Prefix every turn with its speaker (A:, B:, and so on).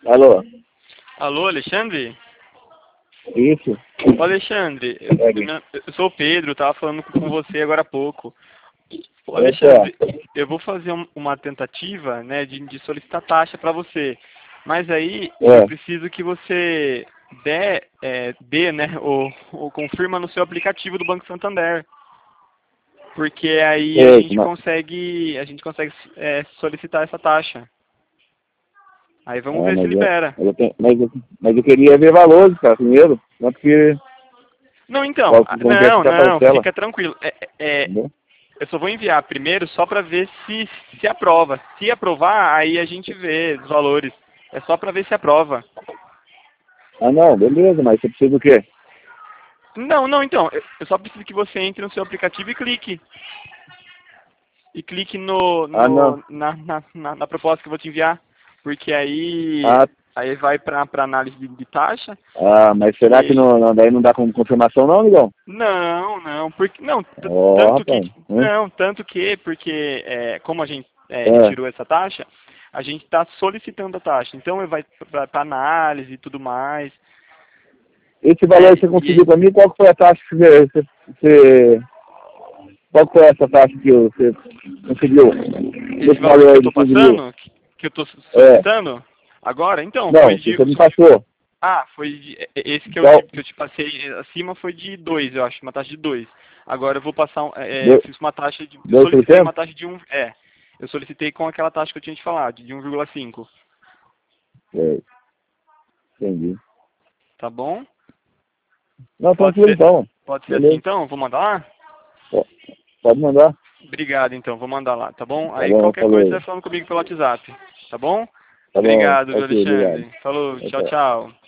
A: Alô?
B: Alô, Alexandre?
A: Isso?
B: Ô, Alexandre, eu sou o Pedro, eu tava falando com você agora há pouco. Ô,
A: Opa.
B: Alexandre, eu vou fazer uma tentativa, né, de solicitar taxa para você. Mas aí eu
A: É.
B: preciso que você dê, né, ou confirma no seu aplicativo do Banco Santander. Porque aí
A: Sei,
B: a gente consegue solicitar essa taxa. Aí vamos
A: ah,
B: ver se libera.
A: mas eu queria ver valores, cara, primeiro. Quanto que,
B: Não, então,
A: como que é que tá a parcela,
B: fica tranquilo.
A: entendeu?
B: Eu só vou enviar primeiro só para ver se aprova. Se aprovar, aí a gente vê os valores. É só para ver se aprova.
A: Ah, não, beleza, mas você precisa do quê?
B: Não, não, então, eu só preciso que você entre no seu aplicativo e clique. E clique
A: Ah, não.
B: na proposta que eu vou te enviar. Porque
A: Ah,
B: aí vai para análise de taxa.
A: mas será que
B: Que
A: daí não dá como confirmação não, amigão?
B: não, porque não,
A: Ó,
B: tanto que
A: rapaz.
B: não, tanto que porque como a gente
A: É.
B: retirou essa taxa, a gente está solicitando a taxa. Então vai para análise e tudo mais.
A: Esse valor
B: É,
A: que você
B: e
A: conseguiu pra mim, qual que foi a taxa que qual que foi essa taxa que você conseguiu?
B: esse
A: Esse
B: valor
A: valor
B: que eu
A: aí
B: estou
A: de 15 mil?
B: passando, que eu estou
A: É.
B: solicitando agora, então
A: Não, que você me passou.
B: esse
A: Qual?
B: que eu te passei acima foi de 2, eu acho, uma taxa de 2. Agora eu vou passar, eu
A: Deu-
B: fiz uma taxa eu solicitei
A: 2%?
B: uma taxa de eu solicitei com aquela taxa que eu tinha te falado, de 1,5,
A: É, entendi.
B: tá bom?
A: Não,
B: Pode
A: tranquilo
B: ser,
A: então.
B: pode ser assim
A: Beleza.
B: então? Vou mandar lá?
A: Ó, pode mandar.
B: Obrigado então, vou mandar lá, tá bom?
A: Tá
B: Aí
A: bom,
B: qualquer coisa você
A: falou.
B: vai falando comigo pelo WhatsApp, tá bom?
A: Tá bom,
B: Obrigado, viu,
A: ok, obrigado.
B: Alexandre. Falou,
A: Tchau,
B: tchau,
A: tchau.
B: tchau.